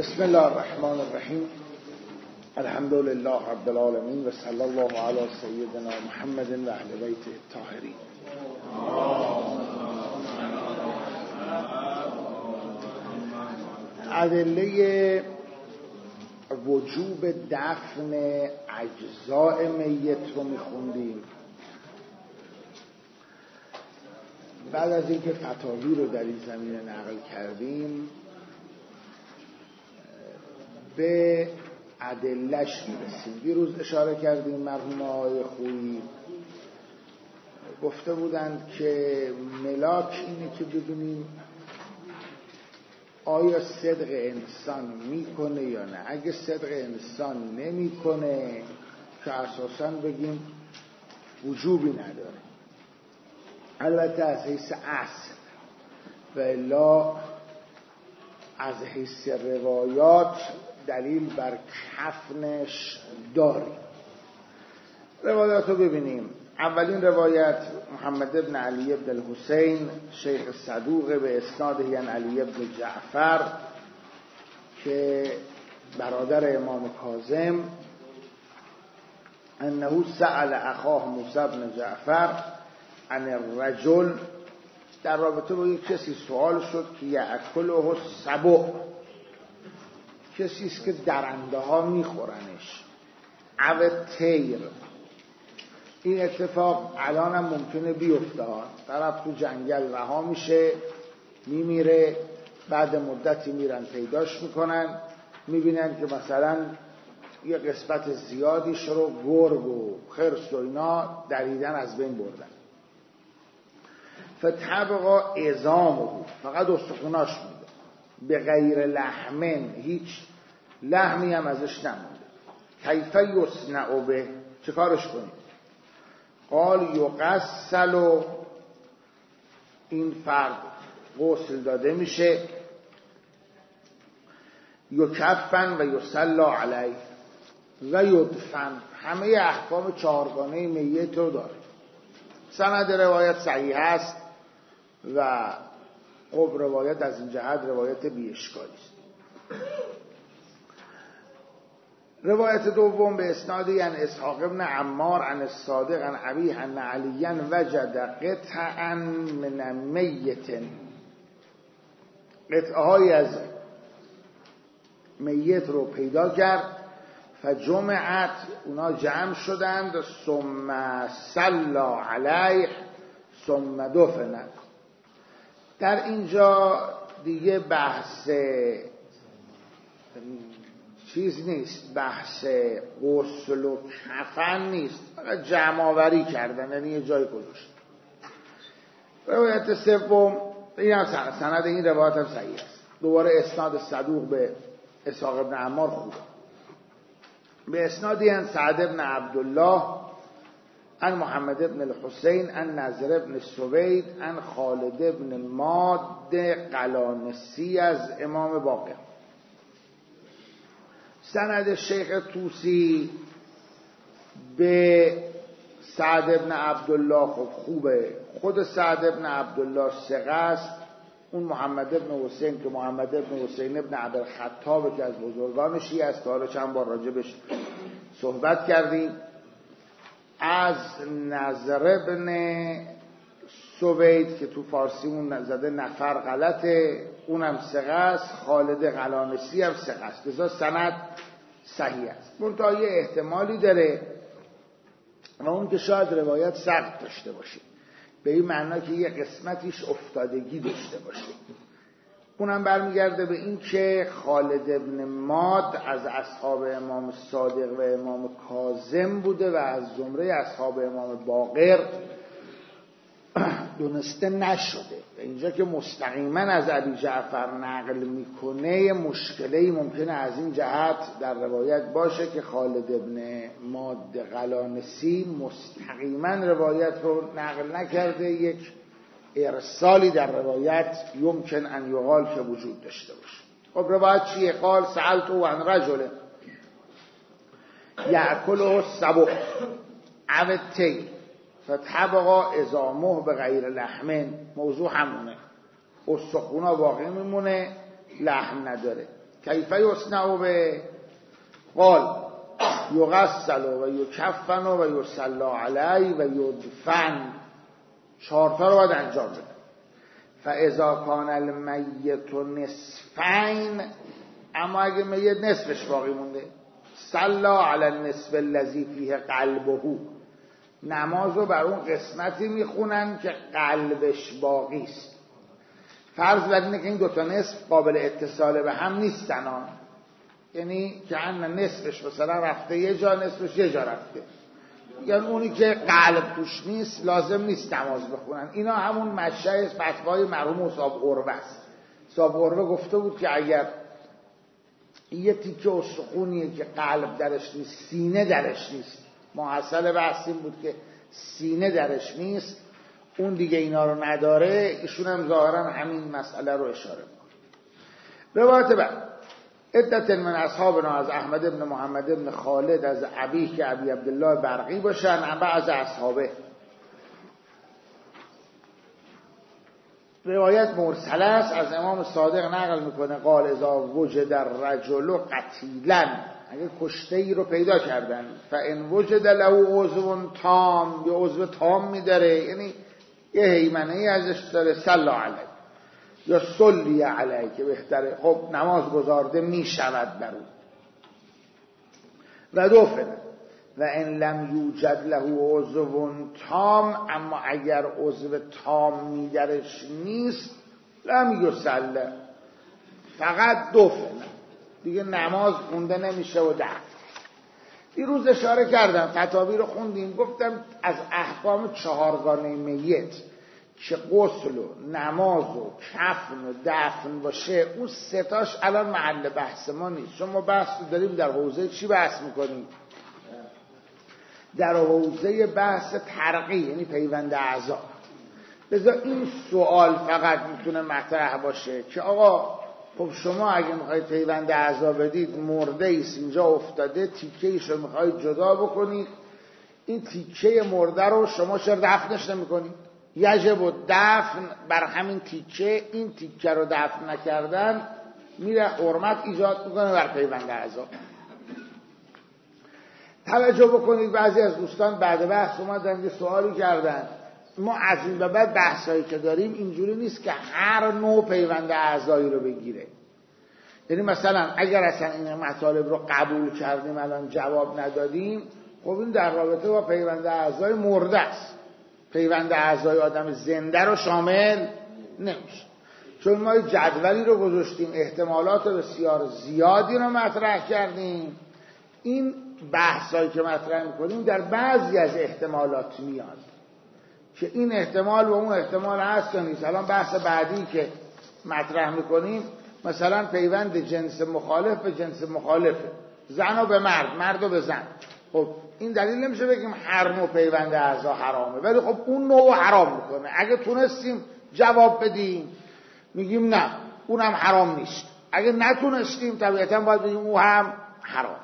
بسم الله الرحمن الرحیم. الحمد لله رب العالمین و صلی الله علی سیدنا محمد و اهل بیت الطاهرین. ادله وجوب دفن اجزاء میت رو میخوندیم. بعد از اینکه فتاوی رو در این زمینه نقل کردیم به ادله‌اش میرسیم. دیروز اشاره کردیم مرحوم آقای خویی گفته بودند که ملاک اینه که ببینیم آیا صدق انسان میکنه یا نه. اگه صدق انسان نمیکنه که اساساً بگیم وجوبی نداره، البته از حیث اصل، و الا از حیث روایات دلیل بر کفنش داریم. روایات رو ببینیم. اولین روایت محمد ابن علی ابن الحسین شیخ صدوق به اسناده عن علی ابن جعفر که برادر امام کاظم انه سأل اخاه موسی بن جعفر عن الرجل، در رابطه با یک کسی سوال شد که یأکله السبع، کسی است که درنده ها میخورنش، او طیر. این اتفاق الان هم ممکنه بیفته. طرف تو جنگل رها میشه میمیره، بعد مدتی میرن پیداش میکنن، میبینن که مثلا یه قسمت زیادیش رو گرگ و خرس و اینا دریدن از بین بردن. فتبقا عظامه، فقط استخوناش مونده، به غیر لحمن، هیچ لحمی هم ازش نمونده. کیف یصنع به، چه کارش کنیم؟ قال یغسل، و این فرد غسل داده میشه، یکفن و یصلی علیه و یدفن. همه احکام چهارگانه میت رو داره. سند روایت صحیح است و خب روایت از این جهت روایت بی اشکالی است. روایت دوم به اسنادی عن اسحاق ابن عمار عن الصادق عن ابیه عن علی وجد قطعا من میت، قطعه‌هایی از میت رو پیدا کرد، فجمعت، اونا جمع شدند، ثم صلی علیه ثم دفنت. در اینجا دیگه بحث چیز نیست، بحث غسل و کفن نیست، فقط جمع آوری کردن، یعنی یه جای گذاشت. روایت سوم، این هم سند این روایت هم صحیح است، دوباره اسناد صدوق به اسحاق ابن عمار خوبه. به اسنادی عن سعد ابن عبدالله عن محمد ابن الحسین عن نضر ابن سوید عن خالد ابن ماد قلانسی از امام باقر. سند شیخ طوسی به سعد ابن عبدالله خب خوبه. خود سعد ابن عبدالله ثقه است. اون محمد ابن حسین که محمد ابن حسین ابن عبدالخطاب که از بزرگان شیعه است، حالا چند بار راجبش صحبت کردیم. از نضر ابن سوید که تو فارسیمون زده نفر غلطه، اونم ثقه است. خالد قلانسی هم ثقه است. لذا سند صحیح است. منتها یه احتمالی داره و اون که شاید روایت سقط داشته باشه، به این معنا که یه قسمتیش افتادگی داشته باشه. اونم برمیگرده به این که خالد ابن ماد از اصحاب امام صادق و امام کاظم بوده و از زمره اصحاب امام باقر دونسته نشده. اینجا که مستقیما از ابی جعفر نقل میکنه، مشکلی ممکنه از این جهت در روایت باشه که خالد ابن ماد قلانسی مستقیما روایت رو نقل نکرده. یک ارسالی در روایت یمکن ان یقال که وجود داشته باشه. خب روایت چیه؟ قال سألتو عن رجل یأکله السبع او الطیر فتبقا عظامه به غیر لحمن. موضوع همونه، استخونا باقی میمونه، لحم نداره. کیف یصنع به؟ قال یغسل و یکفن و یصلی علیه و یدفن. 4 تا رو باید انجام بده. فاذا کان المیت نصفین، اما اگه میت نصفش باقی مونده، صلی علی النصف الذی فیه قلبه، نمازو بر اون قسمتی میخونن که قلبش باقی است. فرض بر اینه که این 2 تا نصف قابل اتصال به هم نیستن ها، یعنی که نصفش مثلا رفته یه جا، نصفش یه جا رفته، یعنی اونی که قلب توش نیست لازم نیست نماز بخونن. اینا همون مشهد فتوای مرحوم استاد قربه است. استاد قربه گفته بود که اگر یه تیکه استخونیه که قلب درش نیست، سینه درش نیست، محصل بحث این بود که سینه درش نیست، اون دیگه اینا رو نداره. ایشون هم ظاهرا همین مسئله رو اشاره میکنه. روایت بعد: عدت من اصحابنا از احمد بن محمد بن خالد از ابیه که ابی عبدالله برقی باشن، بعض اصحابه. روایت مرسله است، از امام صادق نقل میکنه قال اذا وجد الرجل قتیلا، اگه کشته ای رو پیدا کردن، فان وجد له عضو تام، یه عضو تام میداره، یعنی یه هیمنه ای ازش داره، صلی علیه یا صلی علیه که بهتره، خب نماز گزارده میشود بر اون. و دفن و ان لم یوجد له عضو تام، اما اگر عضو تام میدرش نیست، لم یصلی، فقط دفن، دیگه نماز خونده نمیشه و دفن. دیروز اشاره کردم، فتاوی رو خوندیم، گفتم از احکام 4 میت که غسل و نماز و کفن و دفن باشه، اون 3 تاش الان محل بحث ما نیست. شما بحث داریم در حوزه چی بحث میکنیم؟ در حوزه بحث ترقی، یعنی پیوند اعضا. لذا این سوال فقط میتونه مطرح باشه که آقا خب شما اگه میخواید پیوند اعضا بدید، مرده ایست اینجا افتاده، تیکه ایش رو میخواید جدا بکنید، این تیکه مرده رو شما چرا دفنش نمیکنید؟ یجب و دفن بر همین تیکه، این تیکه رو دفن نکردن میره حرمت ایجاد میکنه بر پیوند اعضا. توجه بکنید، بعضی از دوستان بعد بحث اومدن یه سوالی کردن، ما از این به بعد بحثایی که داریم اینجوری نیست که هر نوع پیوند اعضایی رو بگیره. یعنی مثلا اگر اصلا این مطالب رو قبول کردیم الان جواب ندادیم، خب این در رابطه با پیوند اعضای مرده است، پیوند اعضای آدم زنده رو شامل نمیشه. چون ما جدولی رو گذاشتیم، احتمالات بسیار زیادی رو مطرح کردیم، این بحثایی که مطرح میکنیم در بعضی از احتمالات میاد که این احتمال و اون احتمال هست یا نیست. الان بحث بعدی که مطرح میکنیم مثلا پیوند جنس مخالف به جنس مخالفه، زن و به مرد، مرد و به زن. خب این دلیل نمیشه بگیم هر نوع پیوند اعضا حرامه، ولی خب اون نوع حرام میکنه. اگه تونستیم جواب بدیم میگیم نه اونم حرام نیست، اگه نتونستیم طبیعتا باید بگیم اون هم حرام.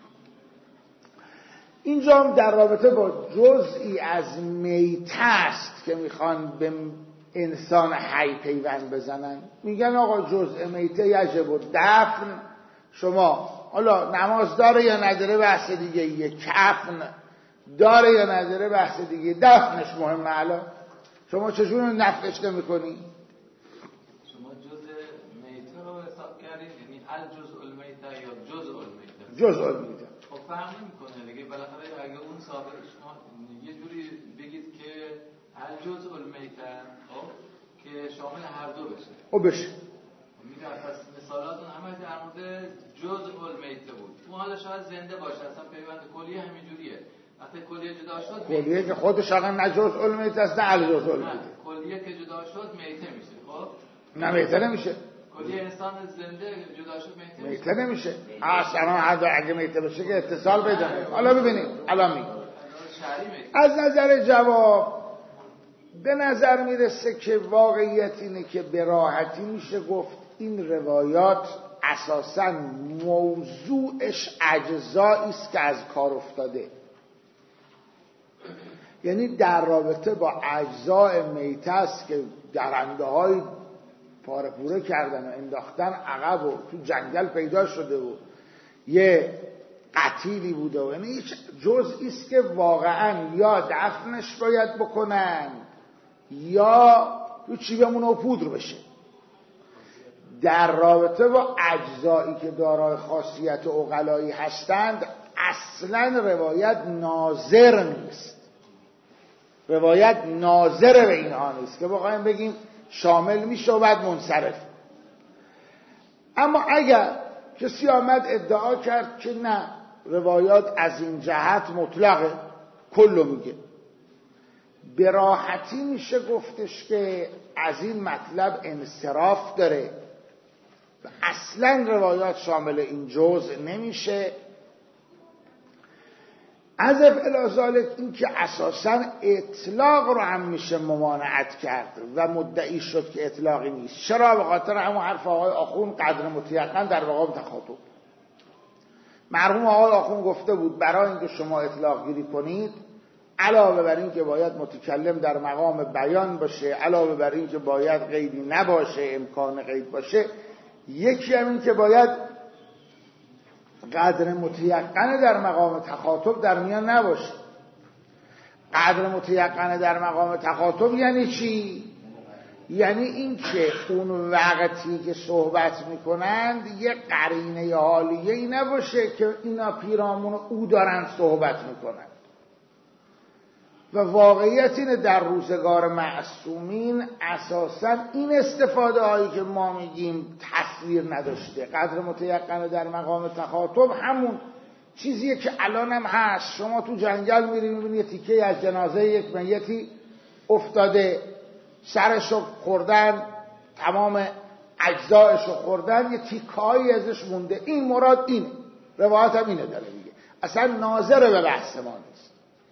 اینجا هم در رابطه با جزئی از میته است که میخوان به انسان حی پیوند بزنن. میگن آقا جزء میته یجب و دفن، شما حالا نماز داره یا نداره بحث دیگه، یه کفن داره یا نداره بحث دیگه، دفنش مهمه. الان شما چجور نفعش نمی‌کنی؟ شما جزء میته رو حساب کردید، یعنی الجزء المیته یا جزء المیته؟ جزء المیته. خب فرق نمی‌کنه دیگه، بالاخره اگه اون ثابت شما یه جوری بگید که الجزء المیته خب که شامل هر دو بشه. خب بشه. میگم پس مثالاتون همه در مورد جزء المیته بود. اون حالا شاید زنده باشه، اصلا پیوند کلیه همینجوریه. وقتی کلیه جدا شد کلیه که خودش اصلا نه جزء المیته است نه الجزء المیته. کلیه که جدا شد میته میشه. خب نه میته نمیشه. کلیه انسان زنده جدا شد میته نمیشه. اصلا اگه میته بشه که اتصال پیدا کنه. حالا ببینید الان میگم از نظر جواب به نظر میرسه که واقعیت اینه که به راحتی میشه گفت این روایات اساساً موضوعش اجزایی است که از کار افتاده، یعنی در رابطه با اجزای میته است که درنده های پاره پوره کردن و انداختن عقب و تو جنگل پیدا شده و یه قتیلی بوده و یعنی جزئی است که واقعا یا دفنش باید بکنن یا تو چی بمونه و پودر بشه. در رابطه با اجزایی که دارای خاصیت عقلایی هستند اصلا روایت ناظر نیست، روایت ناظر به اینها نیست که بخوایم بگیم شامل میشه و بعد منصرف. اما اگر کسی آمد ادعا کرد که نه روایات از این جهت مطلقه، کلو میگه، به راحتی میشه گفتش که از این مطلب انصراف داره و اصلا روایات شامل این جزء نمیشه. عزف الازالک این که اساساً اطلاق رو هم میشه ممانعت کرد و مدعی شد که اطلاقی نیست. چرا؟ به خاطر همون حرف آقای آخوند قدر متیقن در مقام تخاطب. مرحوم آقای آخوند گفته بود برای اینکه شما اطلاق گیری کنید علاوه بر این که باید متکلم در مقام بیان باشه، علاوه بر این که باید قیدی نباشه، امکان قید باشه، یکی هم این که باید قدر متیقن در مقام تخاطب در میان نباشه. قدر متیقن در مقام تخاطب یعنی چی؟ یعنی این که اون وقتی که صحبت میکنند یه قرینه حالیه ای نباشه که اینا پیرامون او دارن صحبت میکنند. و واقعیت اینه در روزگار معصومین اساساً این استفاده هایی که ما میگیم تصویر نداشته. قدر متیقن در مقام تخاطب همون چیزیه که الان هم هست. شما تو جنگل میری میبینی یه تیکه از جنازه یک میتی افتاده، سرشو خوردن، تمام اجزایشو خوردن، یه تیکه‌ای ازش مونده. این مراد اینه، روایت هم اینه داره میگه، اصلا ناظر به بحث ما نیست.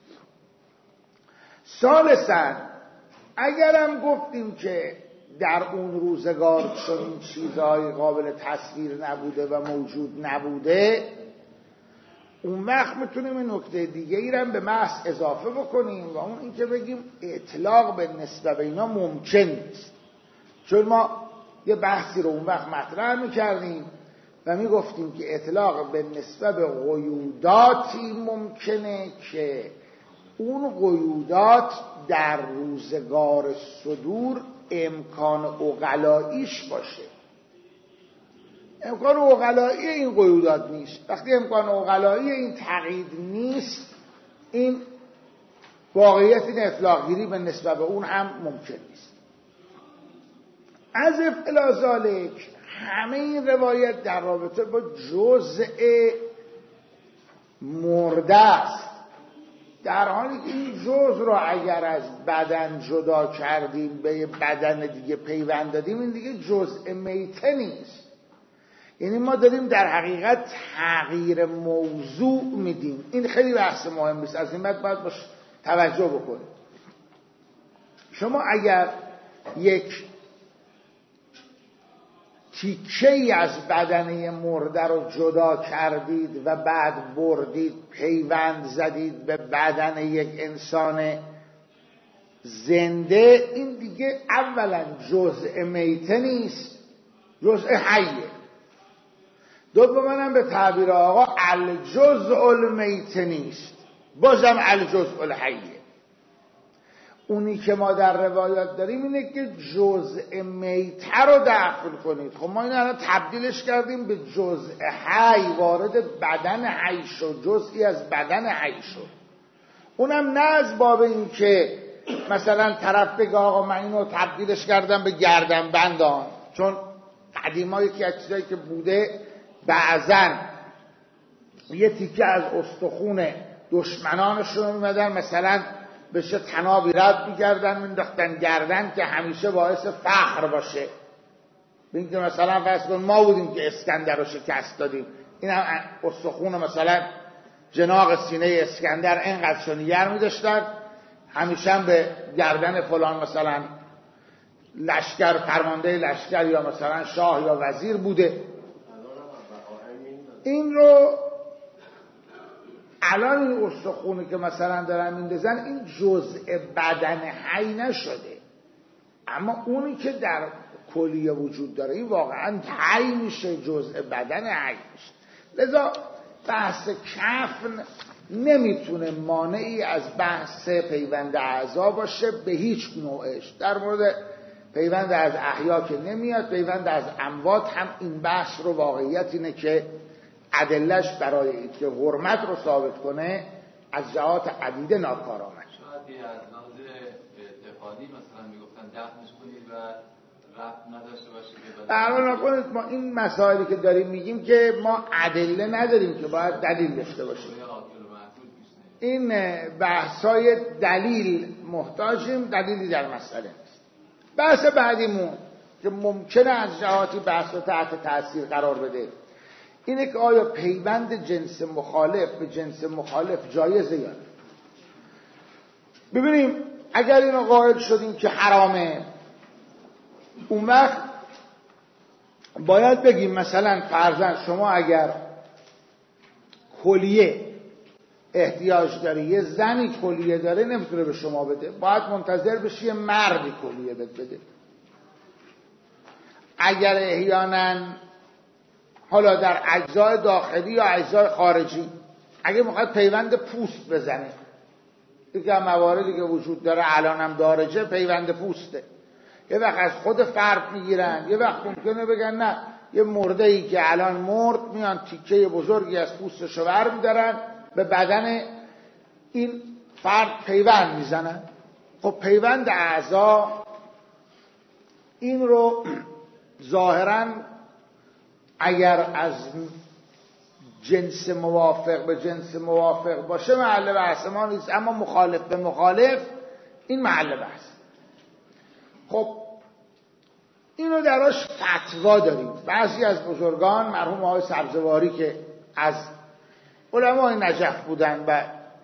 ثالثاً اگرم گفتیم که در اون روزگار چون این چیزهای قابل تصویر نبوده و موجود نبوده، اون وقت میتونیم این نکته دیگه ای رو به محض اضافه بکنیم و اون این که بگیم اطلاق به نسبت به اینا ممکن نیست. چون ما یه بحثی رو اون وقت مطرح میکردیم و میگفتیم که اطلاق به نسبت به قیوداتی ممکنه که اون قیودات در روزگار صدور امکان عقلاییش باشه. امکان عقلایی این قیودات نیست. وقتی امکان عقلایی این تقیید نیست، این واقعیت این اطلاق گیری به نسبت به اون هم ممکن نیست. عزف الی ذالک همه این روایت در رابطه با جزء مرده است، در حالی که این جزء رو اگر از بدن جدا کردیم به بدن دیگه پیوند دادیم، این دیگه جزء میته نیست. یعنی ما داریم در حقیقت تغییر موضوع میدیم. این خیلی بحث مهم است، از این بعد باید باش توجه بکنید. شما اگر یک تیکه‌ای از بدنه مرده رو جدا کردید و بعد بردید پیوند زدید به بدن یک انسان زنده، این دیگه اولا جزء میته نیست، جزء حیه. دوم هم به تعبیر آقا الجزء المیته نیست، بازم الجزء الحیه. اونی که ما در روایات داریم اینه که جزء میته رو داخل کنید. خب ما اینو الان تبدیلش کردیم به جزء حی، وارد بدن حی شد، جزئی از بدن حی شد. اونم نه از باب این که مثلا طرف بگه آقا من اینو تبدیلش کردم به گردن بندان، چون قدیما یکی از چیزایی که بوده بعضن یه تیکه از استخون دشمنانشون میمدن مثلا بشه تنابی رد میگردن مینداختن گردن که همیشه باعث فخر باشه. ببین که مثلا فرض کن ما بودیم که اسکندر رو شکست دادیم، این هم استخون مثلا جناق سینه اسکندر اینقدر شنیگر میداشتن، همیشه هم به گردن فلان مثلا لشکر، فرمانده لشکر یا مثلا شاه یا وزیر بوده. این رو الان این استخونه که مثلا دارن میندازن این جزء بدن حی نشده، اما اونی که در کلیه وجود داره، این واقعا حی میشه، جزء بدن حی میشه. لذا بحث کفن نمیتونه مانعی از بحث پیوند اعضا باشه به هیچ نوعش. در مورد پیوند از احیا که نمیاد، پیوند از اموات هم این بحث رو واقعیت اینه که ادلش برای این که حرمت رو ثابت کنه از جهات عدیده ناکارآمد. شاید از نظر اعتقادی مثلا میگفتن دفنش کنید و ربط نداشته باشه که الان نکنید ما این مسائلی که داریم میگیم که ما ادله نداریم که باید دلیل داشته باشیم. این بحثای دلیل محتاجیم، دلیلی در مسئله نیست. بحث بعدیمون که ممکنه از جهاتی بحث رو تحت تاثیر قرار بده اینه که آیا پیوند جنس مخالف به جنس مخالف جایزه یا نه؟ ببینیم اگر اینو قائل شدیم که حرامه، اون وقت باید بگیم مثلا فرضاً شما اگر کلیه احتیاج داری، یه زنی کلیه داره نمیتونه به شما بده، باید منتظر بشی یه مردی کلیه بده. اگر احیانا حالا در اجزای داخلی یا اجزای خارجی اگه میخواد پیوند پوست بزنه، یکی از مواردی که وجود داره الان هم دارجه پیوند پوسته، یه وقت از خود فرد میگیرن، یه وقت ممکنه بگن نه یه مرده ای که الان مرد میان تیکه بزرگی از پوستشو برمی‌دارن به بدن این فرد پیوند میزنن. خب پیوند اعضا این رو ظاهراً اگر از جنس موافق به جنس موافق باشه محل بحث ما نیست، اما مخالف به مخالف این محل بحث. خب اینو دراش فتوا داریم. بعضی از بزرگان مرحوم آقای سبزواری که از علمای نجف بودن و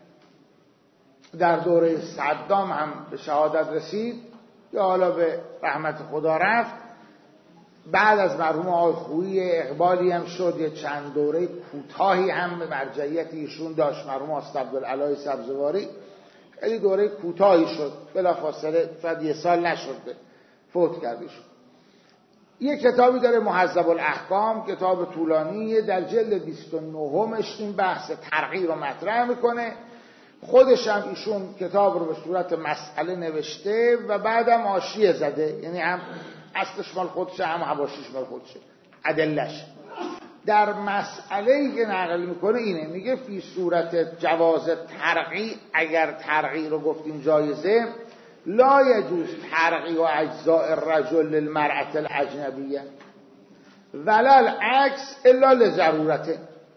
در دوره صدام هم به شهادت رسید یا حالا به رحمت خدا رفت، بعد از مرحوم آقای خویی اقبالی هم شد، یه چند دوره کوتاهی هم به مرجعیت ایشون داشت مرحوم استاد عبدالعلی سبزواری، خیلی دوره کوتاهی شد، بلافاصله شاید یه سال نشد فوت کرده شد. یه کتابی داره مهذب الاحکام، کتاب طولانیه، در جلد 29 این بحث ترقی رو مطرح میکنه. خودش هم ایشون کتاب رو به صورت مسئله نوشته و بعدم حاشیه زده، یعنی هم اصلش مال خودشه هم حواشیش مال خودشه، ادلش. در مسئله‌ای که نقل میکنه اینه، میگه فی صورت جواز ترقی، اگر ترقی رو گفتیم جایزه، لا یجوز ترقی و اجزاء الرجل للمرأة الاجنبیه ولا العکس الا لضرورته.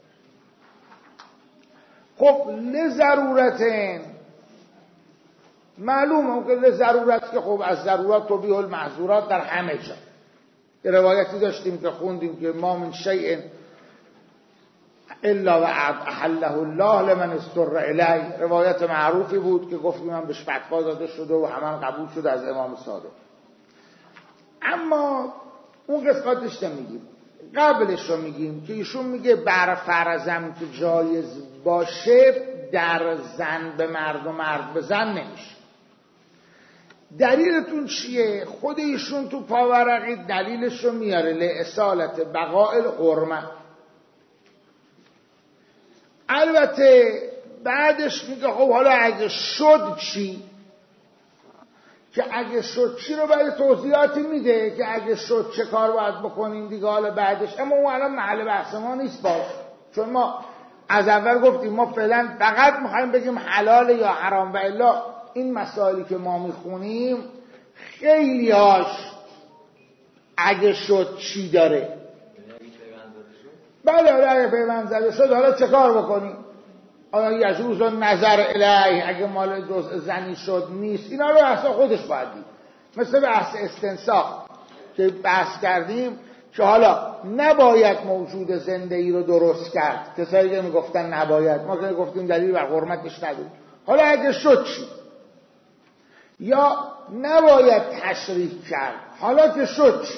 خب لضرورته معلومه که لضرورت که خب از ضرورات تبیح المحظورات در همه جا. یه روایتی داشتیم که خوندیم که ما من شیء الا و احله الله لمن استر الیه، روایت معروفی بود که گفتیم من بهش فتوا داده شده و همان قبول شده از امام صادق. اما اون قسمتش نمیگیم، قبلش رو میگیم که ایشون میگه بر فرضم که جایز باشه در زن به مرد و مرد به زن نمیشه. دلیلتون چیه؟ خود ایشون تو پاورقی دلیلش رو میاره، لاصالت بقاء الحرمه. البته بعدش میگه خب حالا اگه شد چی؟ که اگه شد چی رو بعد توضیحاتی میده که اگه شد چه کار باید بکنیم دیگه حالا بعدش. اما اون الان محل بحث ما نیست باز، چون ما از اول گفتیم ما فعلا فقط میخوایم بگیم حلال یا حرام، و الا این مسائلی که ما میخونیم خیلی هاش اگه شد چی داره. بله اگه پیوند زده شد حالا چه کار بکنیم؟ آیا یجوز نظر الیه اگه مال جزء زنی شد نیست؟ اینا رو اصلا خودش باید دید. مثل بحث استنساخ که بحث کردیم که حالا نباید موجود زنده ای رو درست کرد، کسایی که میگفتن نباید، ما که گفتیم دلیل بر حرمتش نداریم. حالا اگه شد چی؟ یا نباید تشریح کرد، حالا که شد چی؟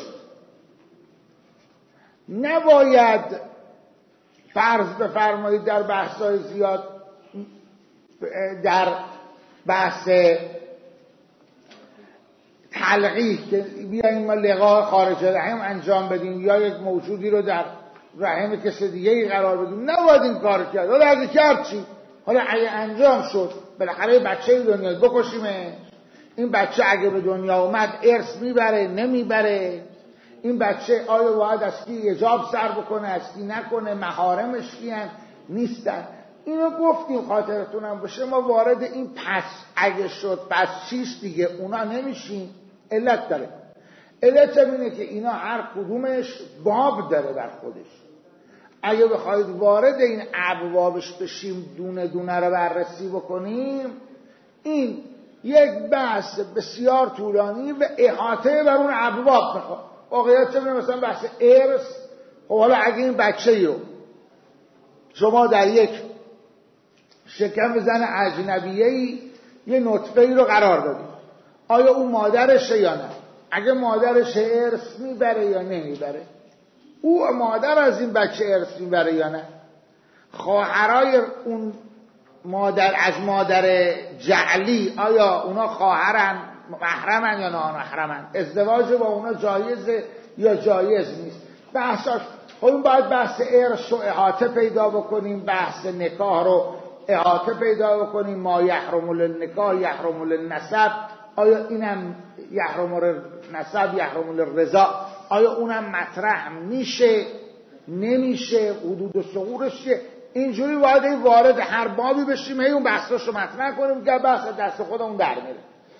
نباید فرض بفرمایید در بحث‌های زیاد در بحث تلقیح که بیاییم ما لقاء خارج رحم انجام بدیم یا یک موجودی رو در رحم کسی دیگه ای قرار بدیم، نباید این کار کرد. حالا اگه کرد چی؟ حالا اگه انجام شد بالاخره بچه دنیا بکشیمش، این بچه اگه به دنیا اومد ارث میبره نمیبره، این بچه آیا باید از کی حجاب سر بکنه از کی نکنه، محارمش کیان نیستن. اینو گفتیم خاطرتونم باشه. ما وارد این پس اگه شد پس چیست دیگه اونا نمیشیم. علت داره. علت اینه که اینا هر کدومش باب داره در خودش. اگه بخواید وارد این ابوابش بشیم دونه دونه رو بررسی بکنیم، این یک بحث بسیار طولانی و احاطه بر اون ابواب میخواد. واقعیت چه مثلا بحث ارث، خب حالا اگه این بچه رو شما در یک شکم زن اجنبیه‌ای یه نطفه‌ای رو قرار دادید، آیا اون مادرشه یا نه؟ اگه مادرش ارث میبره یا نمیبره؟ او مادر از این بچه ارث میبره یا نه؟ خواهرای اون مادر از مادر جعلی آیا اونا خواهرن محرمن یا نامحرمن؟ ازدواج با اونا جایزه یا جایز نیست؟ بحثاش خب این باید بحث ارث رو احاطه پیدا بکنیم، بحث نکاح رو احاطه پیدا بکنیم. ما یحرم للنکاح یحرم للنسب، آیا اینم یحرم للنسب یحرم للرضا، آیا اونم مطرح میشه نمیشه، حدود ثغورش چیه؟ اینجوری باید وارد هر بابی بشیم اون بحثاشو مطرح کنیم که بحث دست خودمون در میره.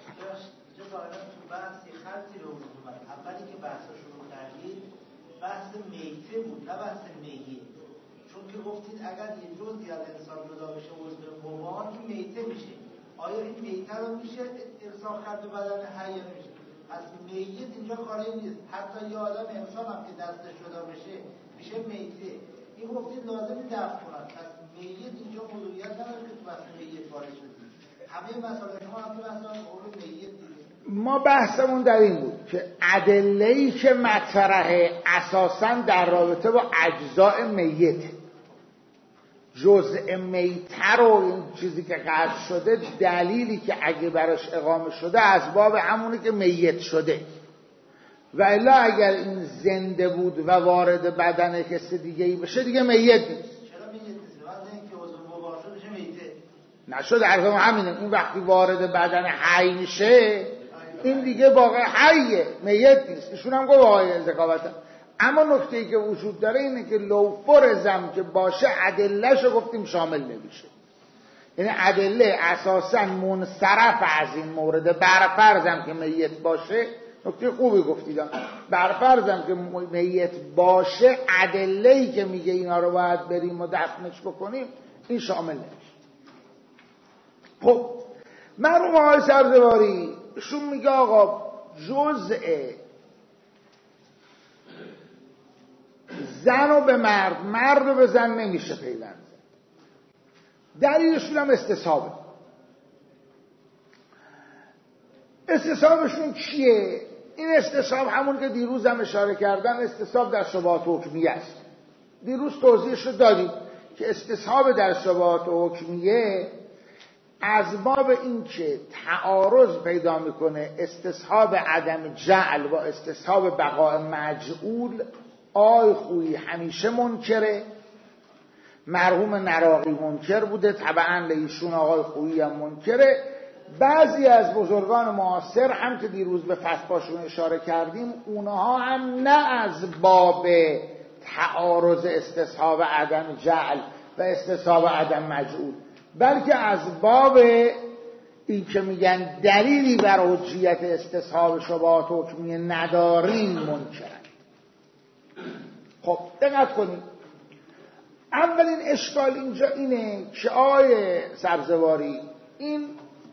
اولی که بحث شروع کردید بحث میته بود نه بحث میه، چون که گفتید اگر یه جزئی از انسان جدا بشه عضو مبان این میته میشه. آیا این میته رو میشه ارسال کرد به بدن حی نمیشه؟ پس میت اینجا کاری نیست. حتی یه آدم انسان هم که دستش جدا بشه میشه میته. این گفتید لازم دفع کنند. پس میت اینجا موضوعیت نداره که تو بحث میت وارد شدید. همه مسائل شما هم تو بحث قول میت دیدید. ما بحثمون در این بود که ادله‌ای که مطرحه اساساً در رابطه با اجزاء میت، جزء میتر و این چیزی که قطع شده، دلیلی که اگه براش اقامه شده از باب همونه که میت شده، و الا اگر این زنده بود و وارد بدن کسی دیگه‌ای بشه دیگه میت نیست. چرا میت نیست؟ واسه اینکه عضو مباشر بشه میته نشد. عرضم همینه، این وقتی وارد بدن حی میشه این دیگه واقعا حیه، میت نیست. ایشون هم گفت آقای ذکاوتم. اما نکته‌ای که وجود داره اینه که لو فرضم که باشه ادله‌شو گفتیم شامل نمیشه. یعنی ادله اساساً منصرف از این مورد. برفرضم که میت باشه، نکته خوبی گفتید، برفرضم که میت باشه ادله‌ای که میگه اینا رو باید بریم و دفنش بکنیم این شامل نمیشه. خب مرحوم آقای سبزواری شون میگه آقا جزء زن رو به مرد، مرد رو به زن نمیشه پیوند. دلیلشون هم استصحابه. استصحابشون چیه؟ این استصحاب همون که دیروز هم اشاره کردن، استصحاب در شبهات حکمیه است. دیروز توضیحش رو دادیم که استصحاب در شبهات حکمیه از باب این که تعارض پیدا میکنه استصحاب عدم جعل و استصحاب بقاء مجعول. آی خویی همیشه منکره، مرحوم نراقی منکر بوده، طبعا لیشون آقای خویی هم منکره. بعضی از بزرگان معاصر هم که دیروز به فتواشون اشاره کردیم اونها هم نه از باب تعارض استصحاب عدم جعل و استصحاب عدم مجعول، بلکه از باب این که میگن دلیلی بر حجیت استصحاب شبهات حکمیه نداریم منکرن. خب دقت کنید، اولین اشکال اینجا اینه که آقای سبزواری این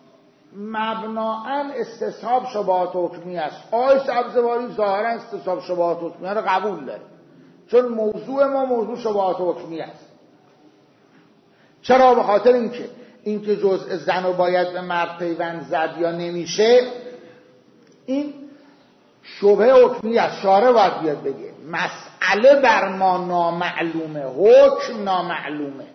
مبناً استصحاب شبهات حکمیه است. آقای سبزواری ظاهرا استصحاب شبهات حکمیه رو قبول داره، چون موضوع ما موضوع شبهات حکمیه است. چرا؟ به خاطر اینکه جزء زن رو باید به مرد پیوند زد یا نمیشه، این شبهه حکمی است. شارع باید بیاد بگه مسئله بر ما نامعلومه، حکم نامعلومه،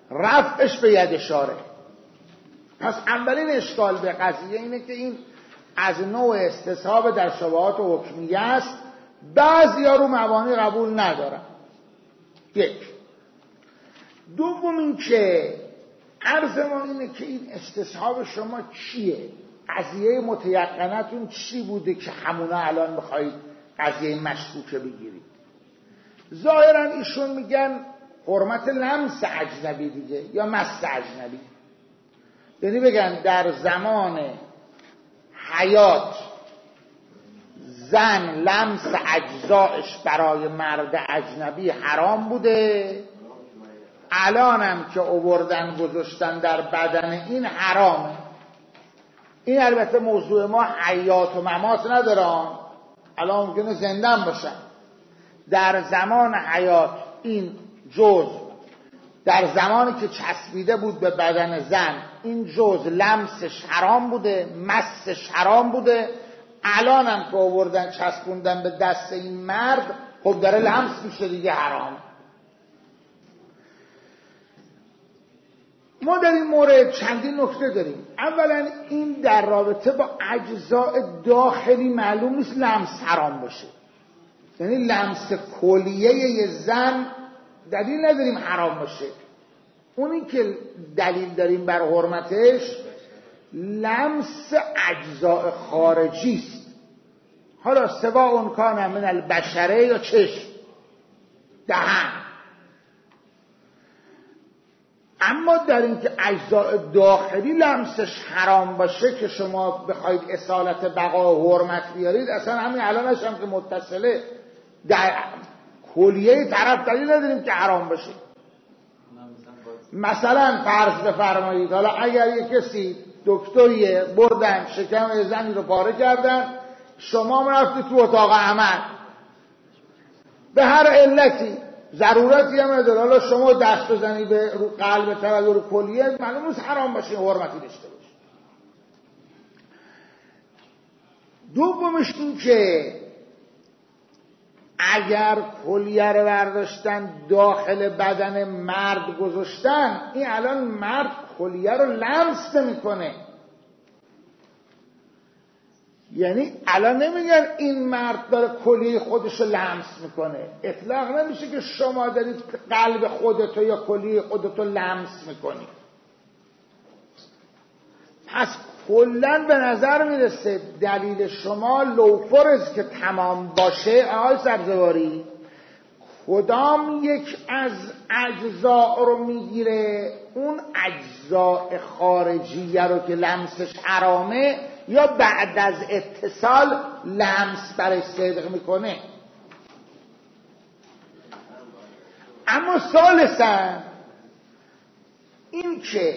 رفعش به ید شارع. پس اولین اشکال به قضیه اینه که این از نوع استصحاب در شبهات حکمیه است. بعضیا رو مبانی قبول ندارن. یک. دوم این که عرض ما اینه که این استصحاب شما چیه؟ قضیه متیقنتون چی بوده که همونه الان بخواید قضیه مشکوکه بگیرید؟ ظاهرا ایشون میگن حرمت لمس اجنبی دیگه، یا مس اجنبی. یعنی بگن در زمان حیات زن لمس اجزایش برای مرد اجنبی حرام بوده، الانم که آوردن گذاشتن در بدن این حرامه. این البته موضوع ما حیات و ممات ندارن، الان ممکنه زندن باشن. در زمان حیات این جزء در زمانی که چسبیده بود به بدن زن این جزء لمسش حرام بوده، مسش حرام بوده، الانم که آوردن چسبوندن به دست این مرد خب داره لمس میشه دیگه، حرام. ما در این مورد چندین نکته داریم. اولا این در رابطه با اجزاء داخلی معلوم نیست لمس حرام باشه. یعنی لمس کلیه یه زن دلیل نداریم حرام باشه. اونی که دلیل داریم بر حرمتش لمس اجزاء خارجی است. حالا سوا اون کان من البشره یا چشم، دهن. اما در این که اجزاء داخلی لمسش حرام باشه که شما بخواید اصالت بقا و حرمت بیارید، اصلا همین الانش هم که متصله در کلیه طرف دلیل نداریم که حرام باشه. مثلا فرض بفرمایید حالا اگر یک کسی دکتریه بردن شکم زنی رو پاره کردن، شما رفتید تو اتاق عمل به هر علتی ضرورتی هم نداره، حالا شما دست بزنی به رو قلب طرف رو کلیه، معلوم نیست حرام باشه، حرمتی داشته باشه. دومش این که اگر کلیه رو برداشتن داخل بدن مرد گذاشتن، این الان مرد کلیه رو لمس نمیکنه. یعنی الان نمیگن این مرد داره کلیه خودش رو لمس میکنه، اطلاق نمیشه که شما دارید قلب خودتو یا کلیه خودتو لمس میکنی. پس کلن به نظر میرسه دلیل شما لوفرز که تمام باشه. آقای سبزواری کدام یک از اجزاء رو میگیره؟ اون اجزاء خارجیه رو که لمسش حرامه، یا بعد از اتصال لمس برش صدق میکنه؟ اما ثالثاً این که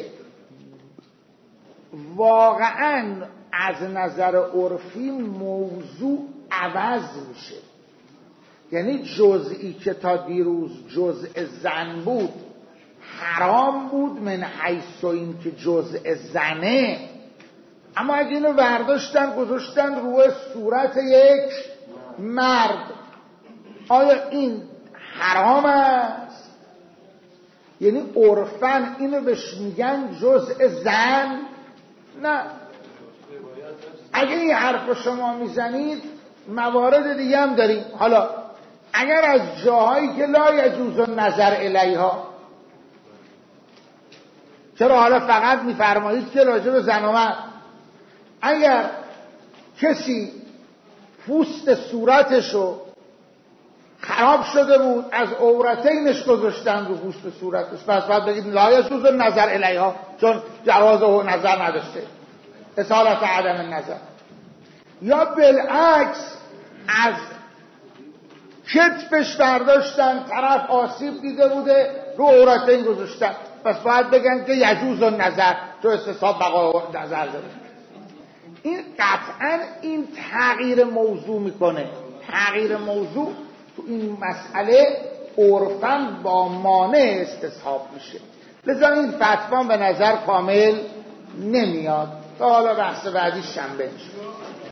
واقعاً از نظر عرفی موضوع عوض میشه. یعنی جزئی که تا دیروز جزء زن بود حرام بود من حیث این که جزء زنه، اما اگه اینو برداشتن گذاشتن روی صورت یک مرد، آیا این حرام است؟ یعنی عرفاً اینو بهش میگن جزء زن؟ نه. اگه این حرف رو شما میزنید موارد دیگه هم داریم. حالا اگر از جاهایی که لا یجوز النظر الیها، چرا حالا فقط میفرمایید که راجع به زن و مرد؟ اگر کسی پوست صورتشو خراب شده بود از عورتینش گذاشتن رو پوست صورتش، پس باید بگید لا یجوز النظر الیها، چون جواز و نظر نداشته، اصالت عدم النظر. یا بالعکس از کتفش برداشتن، طرف آسیب دیده بوده رو عورتین گذاشتن، پس باید بگن که یجوز النظر، تو استصحاب بقا نظر داره. این قطعا این تغییر موضوع میکنه. تغییر موضوع تو این مسئله عرفاً با مانع استصحاب میشه، لذا این فتوا به نظر کامل نمیاد. تا حالا بحث بعدی شنبه میشه.